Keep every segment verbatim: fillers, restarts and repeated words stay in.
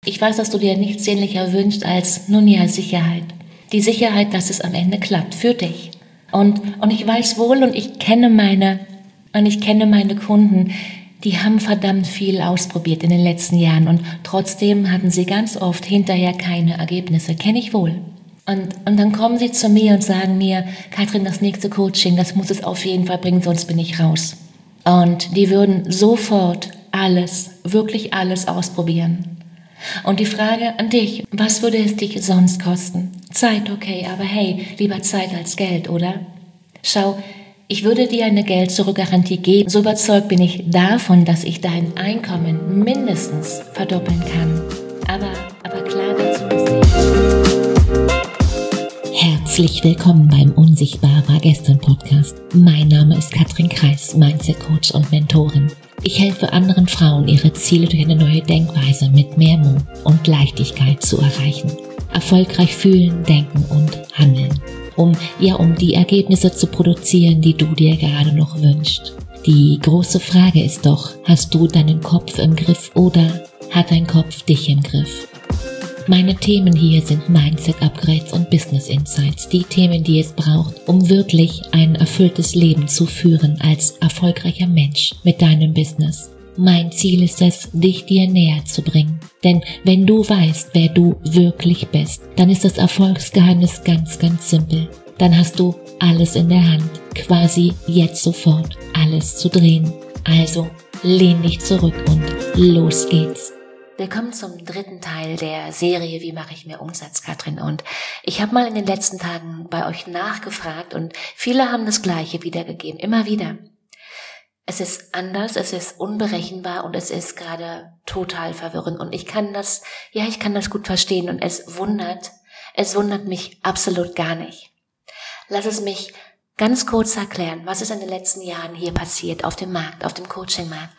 Ich weiß, dass du dir nichts sehnlicher wünschst als, nun ja, Sicherheit. Die Sicherheit, dass es am Ende klappt, für dich. Und, und ich weiß wohl und ich kenne meine, und ich kenne meine Kunden, die haben verdammt viel ausprobiert in den letzten Jahren und trotzdem hatten sie ganz oft hinterher keine Ergebnisse. Kenne ich wohl. Und, und dann kommen sie zu mir und sagen mir, Katrin, das nächste Coaching, das muss es auf jeden Fall bringen, sonst bin ich raus. Und die würden sofort alles, wirklich alles ausprobieren. Und die Frage an dich, was würde es dich sonst kosten? Zeit, okay, aber hey, lieber Zeit als Geld, oder? Schau, ich würde dir eine Geld-Zurück-Garantie geben. So überzeugt bin ich davon, dass ich dein Einkommen mindestens verdoppeln kann. Aber, aber klar dazu muss ich. Herzlich willkommen beim Unsichtbar war gestern Podcast. Mein Name ist Katrin Kreis, Mindset-Coach und Mentorin. Ich helfe anderen Frauen, ihre Ziele durch eine neue Denkweise mit mehr Mut und Leichtigkeit zu erreichen. Erfolgreich fühlen, denken und handeln. Um, ja, um die Ergebnisse zu produzieren, die du dir gerade noch wünschst. Die große Frage ist doch, hast du deinen Kopf im Griff oder hat dein Kopf dich im Griff? Meine Themen hier sind Mindset-Upgrades und Business-Insights, die Themen, die es braucht, um wirklich ein erfülltes Leben zu führen als erfolgreicher Mensch mit deinem Business. Mein Ziel ist es, dich dir näher zu bringen. Denn wenn du weißt, wer du wirklich bist, dann ist das Erfolgsgeheimnis ganz, ganz simpel. Dann hast du alles in der Hand, quasi jetzt sofort alles zu drehen. Also lehn dich zurück und los geht's. Willkommen zum dritten Teil der Serie Wie mache ich mehr Umsatz, Katrin? Und ich habe mal in den letzten Tagen bei euch nachgefragt und viele haben das Gleiche wiedergegeben, immer wieder. Es ist anders, es ist unberechenbar und es ist gerade total verwirrend und ich kann das, ja, ich kann das gut verstehen und es wundert, es wundert mich absolut gar nicht. Lass es mich ganz kurz erklären, was ist in den letzten Jahren hier passiert auf dem Markt, auf dem Coaching-Markt.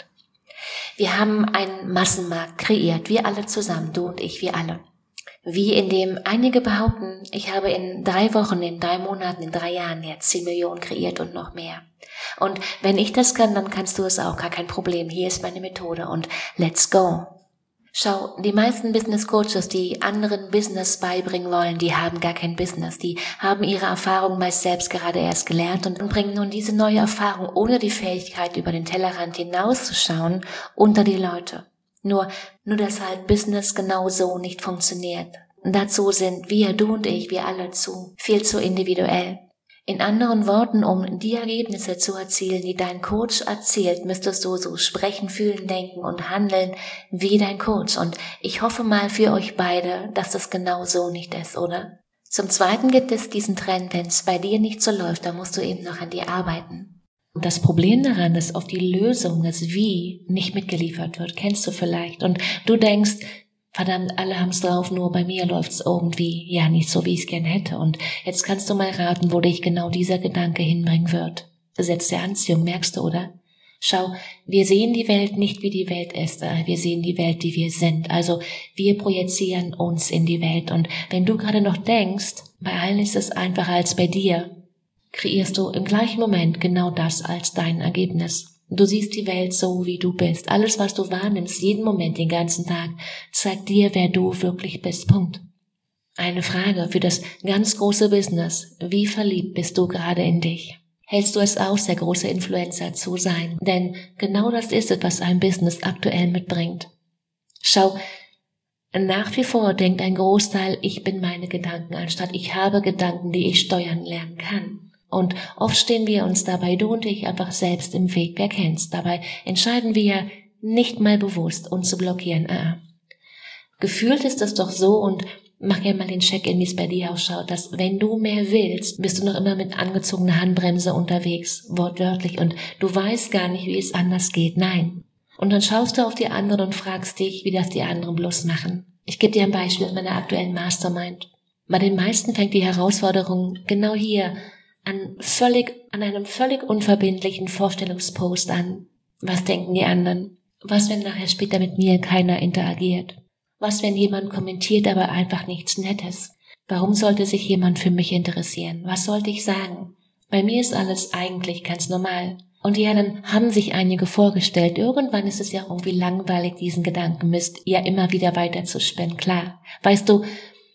Wir haben einen Massenmarkt kreiert, wir alle zusammen, du und ich, wir alle. Wie in dem einige behaupten, ich habe in drei Wochen, in drei Monaten, in drei Jahren jetzt zehn Millionen kreiert und noch mehr. Und wenn ich das kann, dann kannst du es auch, gar kein Problem. Hier ist meine Methode und let's go. Schau, die meisten Business Coaches, die anderen Business beibringen wollen, die haben gar kein Business. Die haben ihre Erfahrung meist selbst gerade erst gelernt und bringen nun diese neue Erfahrung ohne die Fähigkeit, über den Tellerrand hinauszuschauen, unter die Leute. Nur, nur dass halt Business genau so nicht funktioniert. Und dazu sind wir, du und ich, wir alle zu, viel zu individuell. In anderen Worten, um die Ergebnisse zu erzielen, die dein Coach erzielt, müsstest du so sprechen, fühlen, denken und handeln wie dein Coach. Und ich hoffe mal für euch beide, dass das genau so nicht ist, oder? Zum Zweiten gibt es diesen Trend, wenn es bei dir nicht so läuft, dann musst du eben noch an dir arbeiten. Und das Problem daran ist, auf die Lösung, das Wie, nicht mitgeliefert wird, kennst du vielleicht. Und du denkst, verdammt, alle haben's drauf, nur bei mir läuft's irgendwie, ja, nicht so, wie ich's gern hätte. Und jetzt kannst du mal raten, wo dich genau dieser Gedanke hinbringen wird. Gesetz der Anziehung, merkst du, oder? Schau, wir sehen die Welt nicht, wie die Welt ist, wir sehen die Welt, die wir sind. Also wir projizieren uns in die Welt. Und wenn du gerade noch denkst, bei allen ist es einfacher als bei dir, kreierst du im gleichen Moment genau das als dein Ergebnis. Du siehst die Welt so, wie du bist. Alles, was du wahrnimmst, jeden Moment, den ganzen Tag, zeigt dir, wer du wirklich bist. Punkt. Eine Frage für das ganz große Business. Wie verliebt bist du gerade in dich? Hältst du es aus, der große Influencer zu sein? Denn genau das ist es, was ein Business aktuell mitbringt. Schau, nach wie vor denkt ein Großteil, ich bin meine Gedanken, anstatt ich habe Gedanken, die ich steuern lernen kann. Und oft stehen wir uns dabei, du und ich, einfach selbst im Weg. Wer kennt's? Dabei entscheiden wir nicht mal bewusst, uns zu blockieren. Ah. Gefühlt ist es doch so und mach ja mal den Check-in, wie es bei dir ausschaut, dass wenn du mehr willst, bist du noch immer mit angezogener Handbremse unterwegs, wortwörtlich, und du weißt gar nicht, wie es anders geht. Nein. Und dann schaust du auf die anderen und fragst dich, wie das die anderen bloß machen. Ich gebe dir ein Beispiel aus meiner aktuellen Mastermind. Bei den meisten fängt die Herausforderung genau hier an völlig, an einem völlig unverbindlichen Vorstellungspost an. Was denken die anderen? Was, wenn nachher später mit mir keiner interagiert? Was, wenn jemand kommentiert, aber einfach nichts Nettes? Warum sollte sich jemand für mich interessieren? Was sollte ich sagen? Bei mir ist alles eigentlich ganz normal. Und ja, dann haben sich einige vorgestellt, irgendwann ist es ja irgendwie langweilig, diesen Gedankenmist ja immer wieder weiter zu spinnen, klar. Weißt du,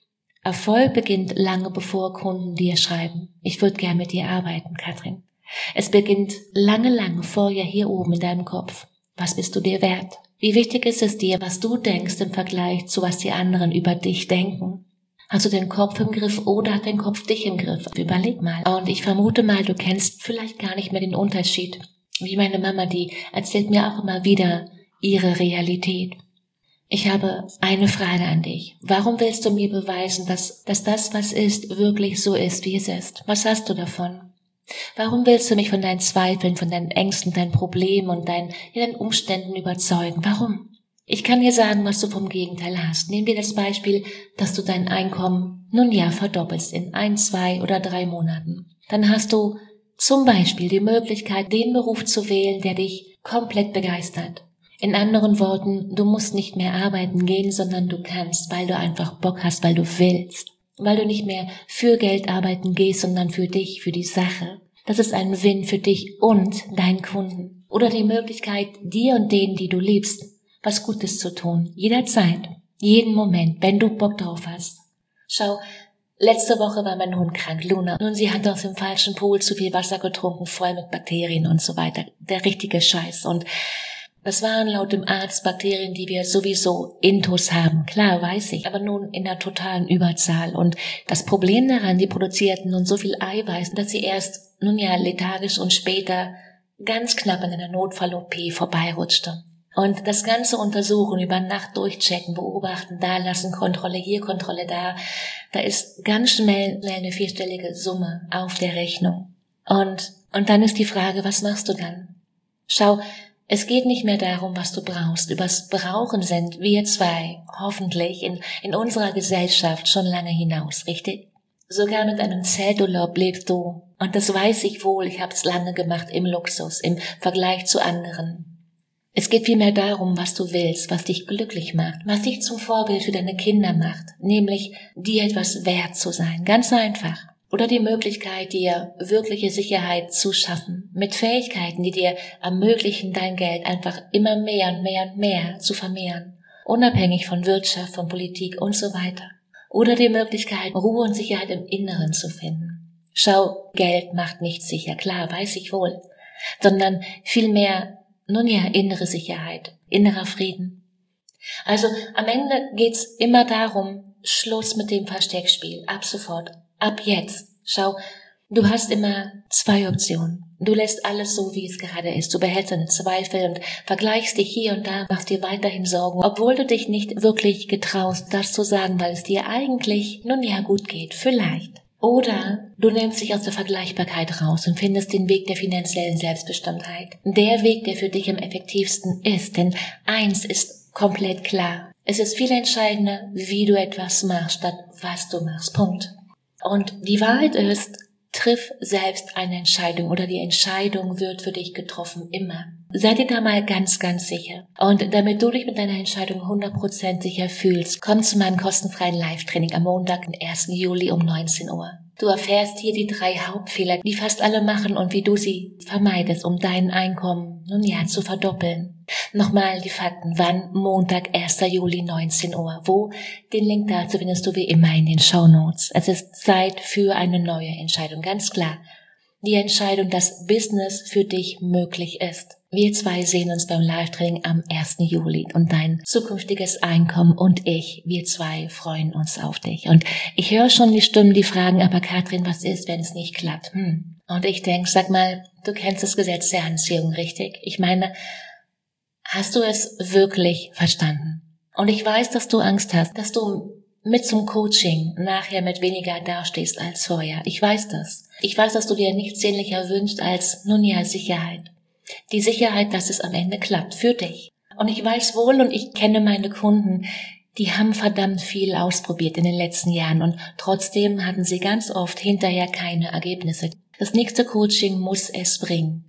Erfolg beginnt lange bevor Kunden dir schreiben. Ich würde gern mit dir arbeiten, Katrin. Es beginnt lange, lange vorher hier oben in deinem Kopf. Was bist du dir wert? Wie wichtig ist es dir, was du denkst im Vergleich zu was die anderen über dich denken? Hast du den Kopf im Griff oder hat dein Kopf dich im Griff? Überleg mal. Und ich vermute mal, du kennst vielleicht gar nicht mehr den Unterschied. Wie meine Mama, die erzählt mir auch immer wieder ihre Realität. Ich habe eine Frage an dich. Warum willst du mir beweisen, dass, dass das, was ist, wirklich so ist, wie es ist? Was hast du davon? Warum willst du mich von deinen Zweifeln, von deinen Ängsten, deinen Problemen und deinen, deinen Umständen überzeugen? Warum? Ich kann dir sagen, was du vom Gegenteil hast. Nehmen wir das Beispiel, dass du dein Einkommen nun ja verdoppelst in ein, zwei oder drei Monaten. Dann hast du zum Beispiel die Möglichkeit, den Beruf zu wählen, der dich komplett begeistert. In anderen Worten, du musst nicht mehr arbeiten gehen, sondern du kannst, weil du einfach Bock hast, weil du willst. Weil du nicht mehr für Geld arbeiten gehst, sondern für dich, für die Sache. Das ist ein Win für dich und deinen Kunden. Oder die Möglichkeit, dir und denen, die du liebst, was Gutes zu tun. Jederzeit, jeden Moment, wenn du Bock drauf hast. Schau, letzte Woche war mein Hund krank, Luna. Nun, sie hat aus dem falschen Pool zu viel Wasser getrunken, voll mit Bakterien und so weiter. Der richtige Scheiß. Und das waren laut dem Arzt Bakterien, die wir sowieso intus haben. Klar, weiß ich, aber nun in der totalen Überzahl. Und das Problem daran, die produzierten nun so viel Eiweiß, dass sie erst, nun ja, lethargisch und später ganz knapp an einer Notfall-O P vorbeirutschte. Und das ganze Untersuchen, über Nacht durchchecken, beobachten, da lassen, Kontrolle hier, Kontrolle da, da ist ganz schnell, schnell eine vierstellige Summe auf der Rechnung. Und, und dann ist die Frage, was machst du dann? Schau, es geht nicht mehr darum, was du brauchst. Übers Brauchen sind wir zwei hoffentlich in, in unserer Gesellschaft schon lange hinaus, richtig? Sogar mit einem Zelturlaub lebst du. Und das weiß ich wohl, ich habe es lange gemacht im Luxus, im Vergleich zu anderen. Es geht vielmehr darum, was du willst, was dich glücklich macht, was dich zum Vorbild für deine Kinder macht, nämlich dir etwas wert zu sein, ganz einfach. Oder die Möglichkeit, dir wirkliche Sicherheit zu schaffen, mit Fähigkeiten, die dir ermöglichen, dein Geld einfach immer mehr und mehr und mehr zu vermehren, unabhängig von Wirtschaft, von Politik und so weiter. Oder die Möglichkeit, Ruhe und Sicherheit im Inneren zu finden. Schau, Geld macht nicht sicher, klar, weiß ich wohl, sondern vielmehr, nun ja, innere Sicherheit, innerer Frieden. Also am Ende geht's immer darum, Schluss mit dem Versteckspiel, ab sofort. Ab jetzt, schau, du hast immer zwei Optionen. Du lässt alles so, wie es gerade ist. Du behältst deine Zweifel und vergleichst dich hier und da, machst dir weiterhin Sorgen, obwohl du dich nicht wirklich getraust, das zu sagen, weil es dir eigentlich nun ja gut geht, vielleicht. Oder du nimmst dich aus der Vergleichbarkeit raus und findest den Weg der finanziellen Selbstbestimmtheit. Der Weg, der für dich am effektivsten ist, denn eins ist komplett klar. Es ist viel entscheidender, wie du etwas machst, statt was du machst. Punkt. Und die Wahrheit ist, triff selbst eine Entscheidung oder die Entscheidung wird für dich getroffen, immer. Sei dir da mal ganz, ganz sicher. Und damit du dich mit deiner Entscheidung hundert Prozent sicher fühlst, komm zu meinem kostenfreien Live-Training am Montag, den ersten Juli um neunzehn Uhr. Du erfährst hier die drei Hauptfehler, die fast alle machen und wie du sie vermeidest, um dein Einkommen, nun ja, zu verdoppeln. Nochmal die Fakten, wann? Montag, erster Juli, neunzehn Uhr. Wo? Den Link dazu findest du wie immer in den Shownotes. Es ist Zeit für eine neue Entscheidung, ganz klar. Die Entscheidung, dass Business für dich möglich ist. Wir zwei sehen uns beim Live-Training am ersten Juli und dein zukünftiges Einkommen und ich, wir zwei freuen uns auf dich. Und ich höre schon die Stimmen, die fragen, aber Katrin, was ist, wenn es nicht klappt? Hm. Und ich denke, sag mal, du kennst das Gesetz der Anziehung, richtig? Ich meine, hast du es wirklich verstanden? Und ich weiß, dass du Angst hast, dass du mit zum Coaching nachher mit weniger dastehst als vorher. Ich weiß das. Ich weiß, dass du dir nichts sehnlicher wünschst als, nun ja, Sicherheit. Die Sicherheit, dass es am Ende klappt, für dich. Und ich weiß wohl und ich kenne meine Kunden, die haben verdammt viel ausprobiert in den letzten Jahren und trotzdem hatten sie ganz oft hinterher keine Ergebnisse. Das nächste Coaching muss es bringen.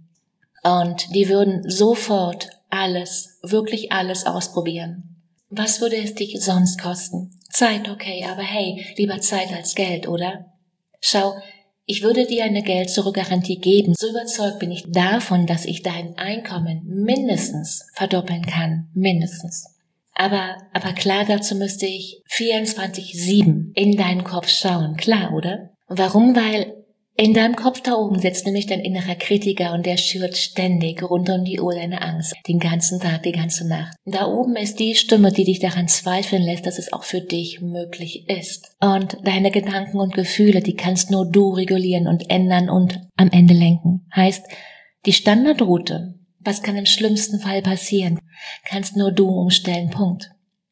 Und die würden sofort alles, wirklich alles ausprobieren. Was würde es dich sonst kosten? Zeit, okay, aber hey, lieber Zeit als Geld, oder? Schau, ich würde dir eine Geld-Zurück-Garantie geben. So überzeugt bin ich davon, dass ich dein Einkommen mindestens verdoppeln kann. Mindestens. Aber, aber klar, dazu müsste ich vierundzwanzig sieben in deinen Kopf schauen. Klar, oder? Warum? Weil in deinem Kopf da oben sitzt nämlich dein innerer Kritiker und der schürt ständig rund um die Uhr deine Angst. Den ganzen Tag, die ganze Nacht. Da oben ist die Stimme, die dich daran zweifeln lässt, dass es auch für dich möglich ist. Und deine Gedanken und Gefühle, die kannst nur du regulieren und ändern und am Ende lenken. Heißt, die Standardroute, was kann im schlimmsten Fall passieren, kannst nur du umstellen, Punkt.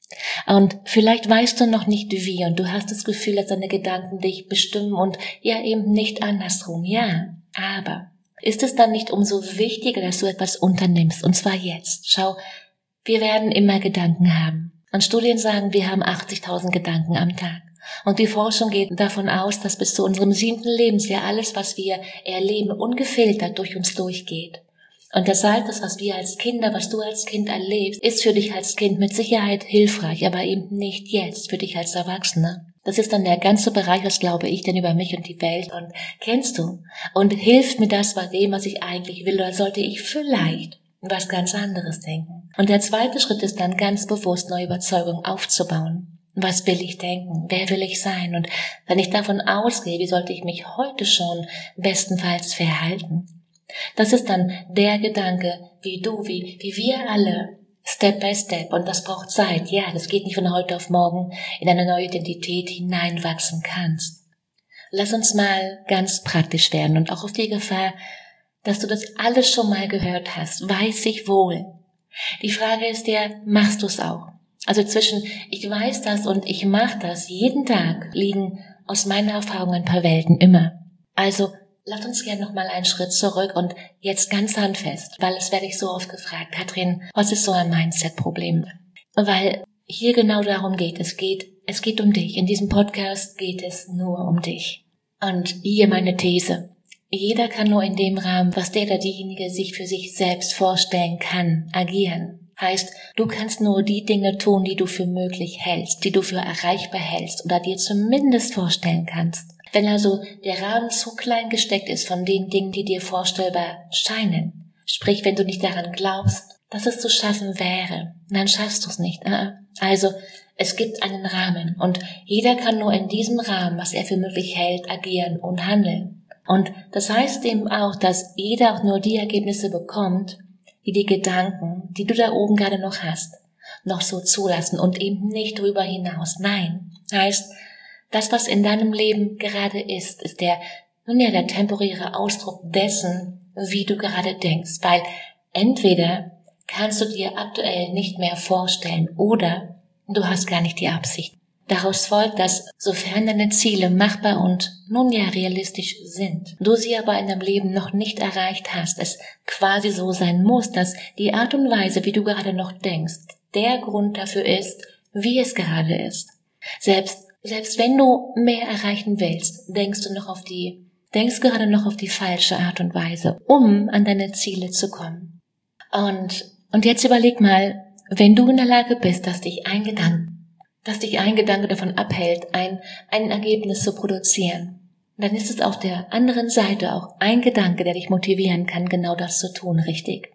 Und vielleicht weißt du noch nicht wie und du hast das Gefühl, dass deine Gedanken dich bestimmen und ja eben nicht andersrum. Ja, aber ist es dann nicht umso wichtiger, dass du etwas unternimmst und zwar jetzt? Schau, wir werden immer Gedanken haben und Studien sagen, wir haben achtzigtausend Gedanken am Tag. Und die Forschung geht davon aus, dass bis zu unserem siebten Lebensjahr alles, was wir erleben, ungefiltert durch uns durchgeht. Und das heißt, das, was wir als Kinder, was du als Kind erlebst, ist für dich als Kind mit Sicherheit hilfreich, aber eben nicht jetzt für dich als Erwachsener. Das ist dann der ganze Bereich, was glaube ich denn über mich und die Welt und kennst du und hilft mir das bei dem, was ich eigentlich will, oder sollte ich vielleicht was ganz anderes denken? Und der zweite Schritt ist dann ganz bewusst neue Überzeugungen aufzubauen. Was will ich denken? Wer will ich sein? Und wenn ich davon ausgehe, wie sollte ich mich heute schon bestenfalls verhalten? Das ist dann der Gedanke, wie du, wie, wie wir alle, Step by Step, und das braucht Zeit, ja, das geht nicht von heute auf morgen, in eine neue Identität hineinwachsen kannst. Lass uns mal ganz praktisch werden und auch auf die Gefahr, dass du das alles schon mal gehört hast, weiß ich wohl. Die Frage ist ja, machst du es auch? Also zwischen ich weiß das und ich mache das jeden Tag liegen aus meiner Erfahrung ein paar Welten immer. Also lass uns gerne noch mal einen Schritt zurück und jetzt ganz handfest, weil es werde ich so oft gefragt, Katrin, was ist so ein Mindset-Problem? Weil hier genau darum geht, es geht, es geht um dich. In diesem Podcast geht es nur um dich. Und hier meine These. Jeder kann nur in dem Rahmen, was der oder diejenige sich für sich selbst vorstellen kann, agieren. Heißt, du kannst nur die Dinge tun, die du für möglich hältst, die du für erreichbar hältst oder dir zumindest vorstellen kannst. Wenn also der Rahmen zu klein gesteckt ist von den Dingen, die dir vorstellbar scheinen, sprich, wenn du nicht daran glaubst, dass es zu schaffen wäre, dann schaffst du es nicht. Also, es gibt einen Rahmen und jeder kann nur in diesem Rahmen, was er für möglich hält, agieren und handeln. Und das heißt eben auch, dass jeder auch nur die Ergebnisse bekommt, die die Gedanken, die du da oben gerade noch hast, noch so zulassen und eben nicht darüber hinaus. Nein, heißt, das, was in deinem Leben gerade ist, ist der, nun ja, der temporäre Ausdruck dessen, wie du gerade denkst. Weil entweder kannst du dir aktuell nicht mehr vorstellen oder du hast gar nicht die Absicht. Daraus folgt, dass sofern deine Ziele machbar und nun ja realistisch sind, du sie aber in deinem Leben noch nicht erreicht hast, es quasi so sein muss, dass die Art und Weise, wie du gerade noch denkst, der Grund dafür ist, wie es gerade ist. Selbst Selbst wenn du mehr erreichen willst, denkst du noch auf die, denkst gerade noch auf die falsche Art und Weise, um an deine Ziele zu kommen. Und, und jetzt überleg mal, wenn du in der Lage bist, dass dich ein Gedanke, dass dich ein Gedanke davon abhält, ein, ein Ergebnis zu produzieren, dann ist es auf der anderen Seite auch ein Gedanke, der dich motivieren kann, genau das zu tun, richtig?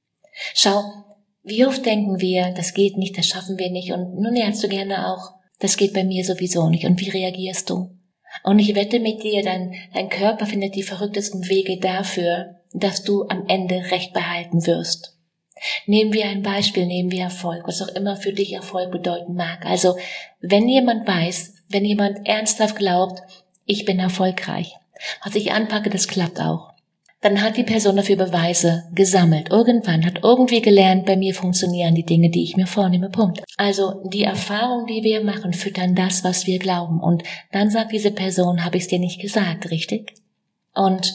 Schau, wie oft denken wir, das geht nicht, das schaffen wir nicht und nun lernst du gerne auch, das geht bei mir sowieso nicht. Und wie reagierst du? Und ich wette mit dir, dein, dein Körper findet die verrücktesten Wege dafür, dass du am Ende Recht behalten wirst. Nehmen wir ein Beispiel, nehmen wir Erfolg, was auch immer für dich Erfolg bedeuten mag. Also, wenn jemand weiß, wenn jemand ernsthaft glaubt, ich bin erfolgreich, was ich anpacke, das klappt auch, dann hat die Person dafür Beweise gesammelt. Irgendwann hat irgendwie gelernt, bei mir funktionieren die Dinge, die ich mir vornehme, Punkt. Also die Erfahrung, die wir machen, füttern das, was wir glauben. Und dann sagt diese Person, habe ich es dir nicht gesagt, richtig? Und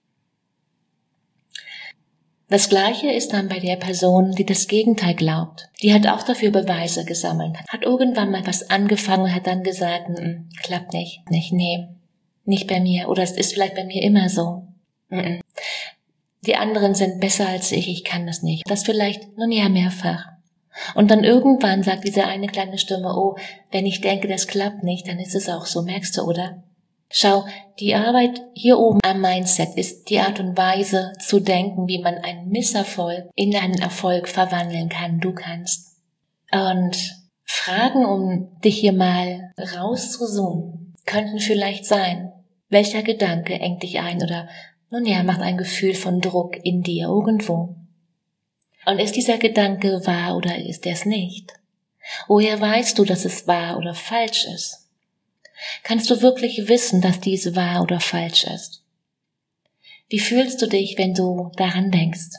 das Gleiche ist dann bei der Person, die das Gegenteil glaubt. Die hat auch dafür Beweise gesammelt, hat irgendwann mal was angefangen und hat dann gesagt, n- klappt nicht, nicht, nee, nicht bei mir. Oder es ist vielleicht bei mir immer so. Die anderen sind besser als ich, ich kann das nicht. Das vielleicht, nun ja, mehrfach. Und dann irgendwann sagt diese eine kleine Stimme, oh, wenn ich denke, das klappt nicht, dann ist es auch so, merkst du, oder? Schau, die Arbeit hier oben am Mindset ist die Art und Weise zu denken, wie man einen Misserfolg in einen Erfolg verwandeln kann. Du kannst. Und Fragen, um dich hier mal rauszuzoomen, könnten vielleicht sein: Welcher Gedanke engt dich ein oder, nun ja, macht ein Gefühl von Druck in dir irgendwo? Und ist dieser Gedanke wahr oder ist er es nicht? Woher weißt du, dass es wahr oder falsch ist? Kannst du wirklich wissen, dass dies wahr oder falsch ist? Wie fühlst du dich, wenn du daran denkst?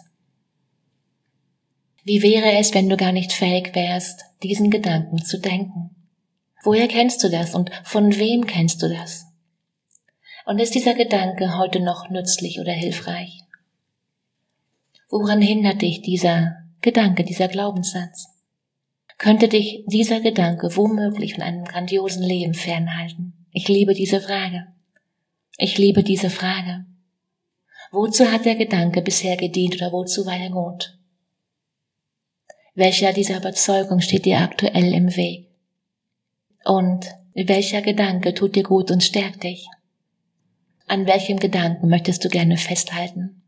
Wie wäre es, wenn du gar nicht fähig wärst, diesen Gedanken zu denken? Woher kennst du das und von wem kennst du das? Und ist dieser Gedanke heute noch nützlich oder hilfreich? Woran hindert dich dieser Gedanke, dieser Glaubenssatz? Könnte dich dieser Gedanke womöglich von einem grandiosen Leben fernhalten? Ich liebe diese Frage. Ich liebe diese Frage. Wozu hat der Gedanke bisher gedient oder wozu war er gut? Welcher dieser Überzeugung steht dir aktuell im Weg? Und welcher Gedanke tut dir gut und stärkt dich? An welchem Gedanken möchtest du gerne festhalten?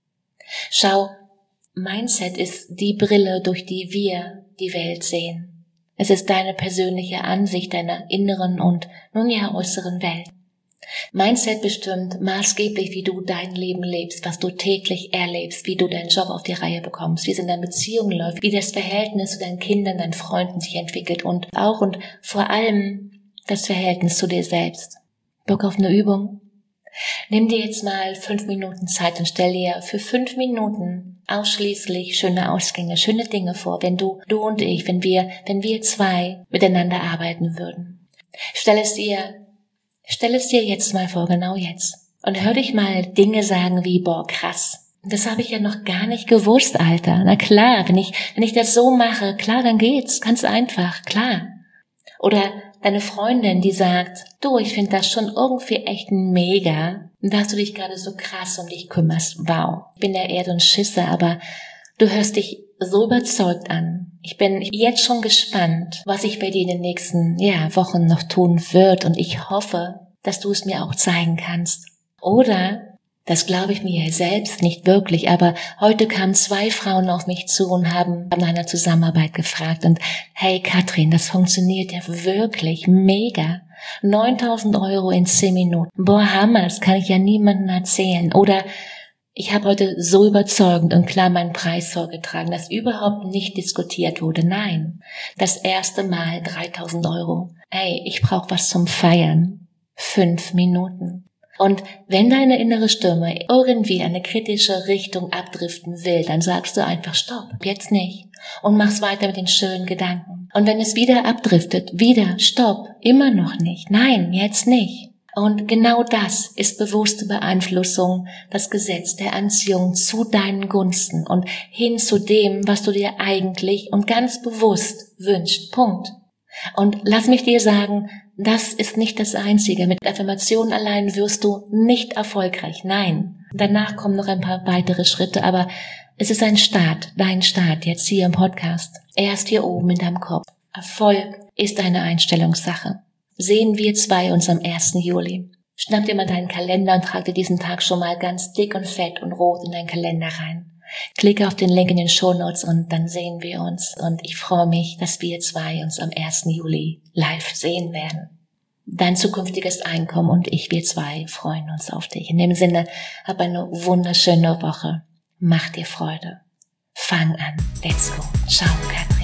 Schau, Mindset ist die Brille, durch die wir die Welt sehen. Es ist deine persönliche Ansicht deiner inneren und nun ja äußeren Welt. Mindset bestimmt maßgeblich, wie du dein Leben lebst, was du täglich erlebst, wie du deinen Job auf die Reihe bekommst, wie es in deiner Beziehung läuft, wie das Verhältnis zu deinen Kindern, deinen Freunden sich entwickelt und auch und vor allem das Verhältnis zu dir selbst. Bock auf eine Übung? Nimm dir jetzt mal fünf Minuten Zeit und stell dir für fünf Minuten ausschließlich schöne Ausgänge, schöne Dinge vor, wenn du, du und ich, wenn wir, wenn wir zwei miteinander arbeiten würden. Stell es dir, stell es dir jetzt mal vor, genau jetzt. Und hör dich mal Dinge sagen wie, boah, krass. Das habe ich ja noch gar nicht gewusst, Alter. Na klar, wenn ich, wenn ich das so mache, klar, dann geht's, ganz einfach, klar. Oder deine Freundin, die sagt, du, ich finde das schon irgendwie echt mega, dass du dich gerade so krass um dich kümmerst. Wow, ich bin ja eher so ein Schisser, aber du hörst dich so überzeugt an. Ich bin jetzt schon gespannt, was sich bei dir in den nächsten ja, Wochen noch tun wird und ich hoffe, dass du es mir auch zeigen kannst. Oder, das glaube ich mir selbst nicht wirklich, aber heute kamen zwei Frauen auf mich zu und haben nach einer Zusammenarbeit gefragt und hey Katrin, das funktioniert ja wirklich mega. neuntausend Euro in zehn Minuten. Boah, Hammer, das kann ich ja niemandem erzählen. Oder ich habe heute so überzeugend und klar meinen Preis vorgetragen, dass überhaupt nicht diskutiert wurde. Nein, das erste Mal dreitausend Euro. Ey, ich brauche was zum Feiern. Fünf Minuten. Und wenn deine innere Stimme irgendwie eine kritische Richtung abdriften will, dann sagst du einfach Stopp, jetzt nicht. Und machst weiter mit den schönen Gedanken. Und wenn es wieder abdriftet, wieder Stopp, immer noch nicht. Nein, jetzt nicht. Und genau das ist bewusste Beeinflussung, das Gesetz der Anziehung zu deinen Gunsten und hin zu dem, was du dir eigentlich und ganz bewusst wünschst. Punkt. Und lass mich dir sagen, das ist nicht das Einzige. Mit Affirmationen allein wirst du nicht erfolgreich. Nein. Danach kommen noch ein paar weitere Schritte, aber es ist ein Start, dein Start jetzt hier im Podcast. Erst hier oben in deinem Kopf. Erfolg ist eine Einstellungssache. Sehen wir zwei uns am ersten Juli. Schnapp dir mal deinen Kalender und trag dir diesen Tag schon mal ganz dick und fett und rot in deinen Kalender rein. Klicke auf den Link in den Shownotes und dann sehen wir uns. Und ich freue mich, dass wir zwei uns am ersten Juli live sehen werden. Dein zukünftiges Einkommen und ich, wir zwei, freuen uns auf dich. In dem Sinne, hab eine wunderschöne Woche. Mach dir Freude. Fang an. Let's go. Ciao, Kat.